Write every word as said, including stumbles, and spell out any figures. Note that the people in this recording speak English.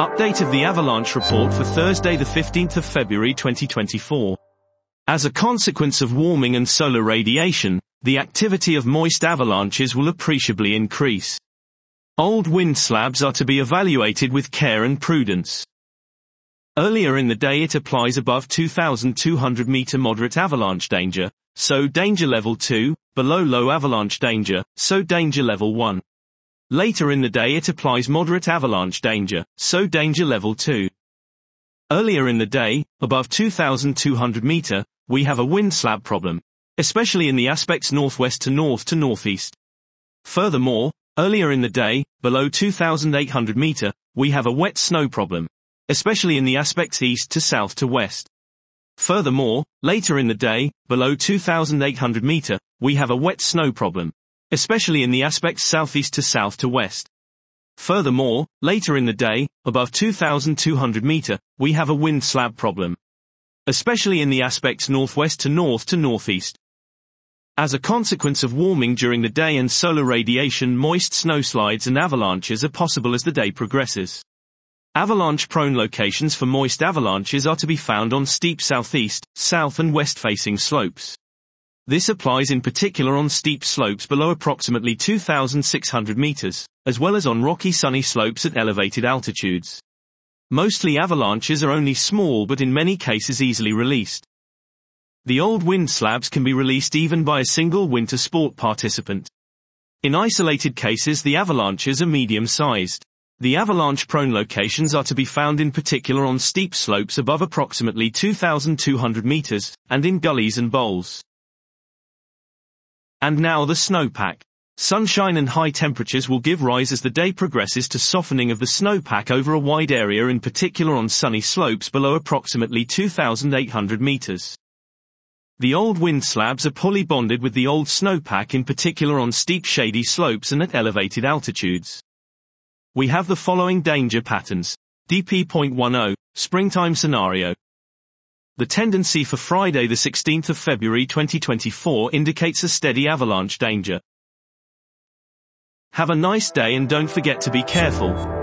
Update of the avalanche report for Thursday the fifteenth of February twenty twenty-four. As a consequence of warming and solar radiation, the activity of moist avalanches will appreciably increase. Old wind slabs are to be evaluated with care and prudence. Earlier in the day it applies above two thousand two hundred meter moderate avalanche danger, so danger level two, below low avalanche danger, so danger level one. Later in the day it applies moderate avalanche danger, so danger level two. Earlier in the day, above two thousand two hundred meter, we have a wind slab problem, especially in the aspects northwest to north to northeast. Furthermore, earlier in the day, below two thousand eight hundred meter, we have a wet snow problem, especially in the aspects east to south to west. Furthermore, later in the day, below two thousand eight hundred meter, we have a wet snow problem, especially in the aspects southeast to south to west. Furthermore, later in the day, above two thousand two hundred meter, we have a wind slab problem, especially in the aspects northwest to north to northeast. As a consequence of warming during the day and solar radiation, moist snowslides and avalanches are possible as the day progresses. Avalanche-prone locations for moist avalanches are to be found on steep southeast, south and west-facing slopes. This applies in particular on steep slopes below approximately two thousand six hundred meters, as well as on rocky sunny slopes at elevated altitudes. Mostly avalanches are only small but in many cases easily released. The old wind slabs can be released even by a single winter sport participant. In isolated cases the avalanches are medium-sized. The avalanche-prone locations are to be found in particular on steep slopes above approximately two thousand two hundred meters, and in gullies and bowls. And now the snowpack. Sunshine and high temperatures will give rise as the day progresses to softening of the snowpack over a wide area, in particular on sunny slopes below approximately two thousand eight hundred meters. The old wind slabs are poorly bonded with the old snowpack, in particular on steep shady slopes and at elevated altitudes. We have the following danger patterns. D P point ten, springtime scenario. The tendency for Friday the sixteenth of February twenty twenty-four indicates a steady avalanche danger. Have a nice day and don't forget to be careful.